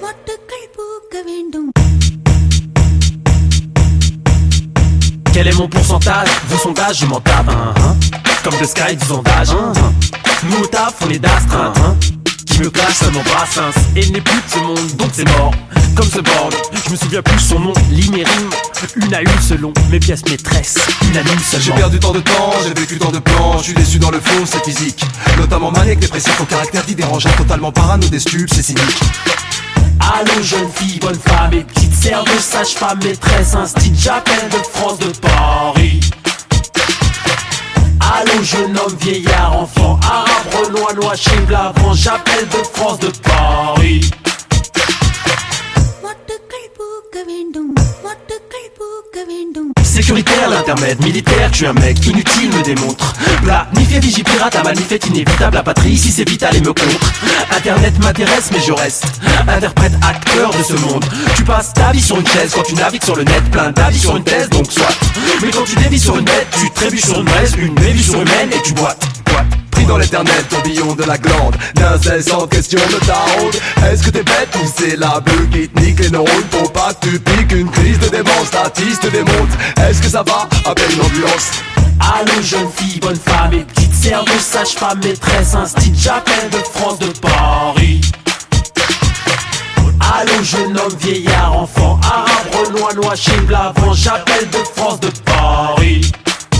Quel est mon pourcentage? Vos sondages, je m'en tape. Comme The Sky du sondage. Nous au taf, on est d'astreinte. Qui me clash, ça m'embrasse. Et il n'est plus de ce monde, donc c'est mort. Comme ce board, je me souviens plus son nom. Lis mes rimes, une à une selon mes pièces maîtresses, unanime seulement. J'ai perdu tant de temps, j'ai vécu tant de plans. Je suis déçu dans le fond, c'est physique. Notamment maniaque, dépressif, au caractère dit dérangeant. Totalement parano, des stupes, c'est cynique. Allô jeune fille, bonne femme et petite serveuse, sage-femme, maîtresse, instit, j'appelle de France, de Paris. Allô jeune homme, vieillard, enfant, arabe, renois, noix, chien, blavant, j'appelle de France, de Paris. Sécuritaire, l'intermède, militaire, tu es un mec inutile, me démontre. Planifié, vigipirate, à manifeste inévitable, la patrie, si c'est vital et me contre. Internet m'intéresse, mais je reste interprète, acteur de ce monde. Tu passes ta vie sur une chaise quand tu navigues sur le net, plein d'avis sur une thèse, donc soit. Mais quand tu dévis sur une bête, tu trébuches sur une braise, une mévue sur humaine et tu boites. Pris dans l'éternel tourbillon de la glande, d'incessante question de ta honte. Est-ce que t'es bête ou c'est la bulle qui te nique les neurones? Pour pas que tu piques une crise de démence, statiste démonte. Est-ce que ça va? Appelle une ambulance. Allô jeune fille, bonne femme et petite serveuse, sage-femme, maîtresse, instit, j'appelle de France, de Paris. Allô jeune homme, vieillard, enfant, arabe, renois, noix, chien, blavant, j'appelle de France, de Paris.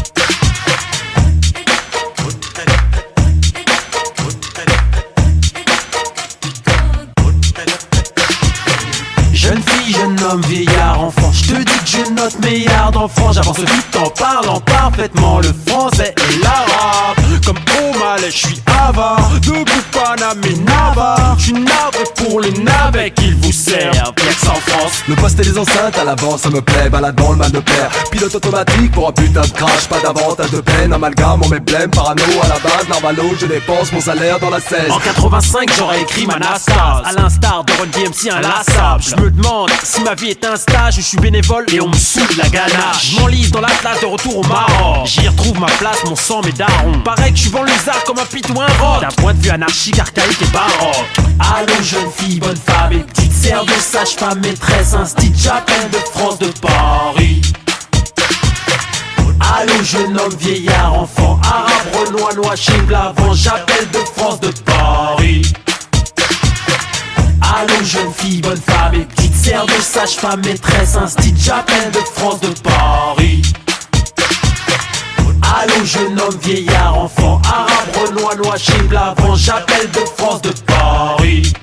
Jeune fille, jeune homme, vieillard, enfant, je te dis que je note milliards d'enfants. J'avance vite en parlant parfaitement le français et l'arabe. Comme O'Malley, je suis avare de Paname et Navarre. Je suis navré pour les navets qu'ils vous servent. Y'a que ça en France. Le poste et les enceintes à l'avant, ça me plaît. Balade dans le mal de père. Pilote automatique pour un putain de crash. Pas d'avantage de peine, amalgame, on met blême. Parano à la base, Narvalo, je dépense mon salaire dans la 16. En 85, j'aurais écrit ma Nastase. À l'instar de Ron DMC inlassable. Je me demande si ma vie est un stage. Je suis bénévole et on me saoule la ganache. Je m'enlise dans l'atlas de retour au Maroc. J'y retrouve ma place, mon sang, mes darons. Pareil que je suis banlieusard comme un pitou, un rock. D'un point de vue anarchique, archaïque et baroque. Allô jeune fille, bonne femme et petite serveuse, sage-femme, maîtresse, instit, j'appelle de France, de Paris. Allô jeune homme, vieillard, enfant, arabe, renois, noix, chien, blavant, j'appelle de France, de Paris. Allô jeune fille, bonne femme et petite serveuse, sage-femme, maîtresse, instit, j'appelle de France, de Paris. Allô jeune homme, vieillard, enfant, arabe, renois, noix, chien, blavant, j'appelle de France, de Paris.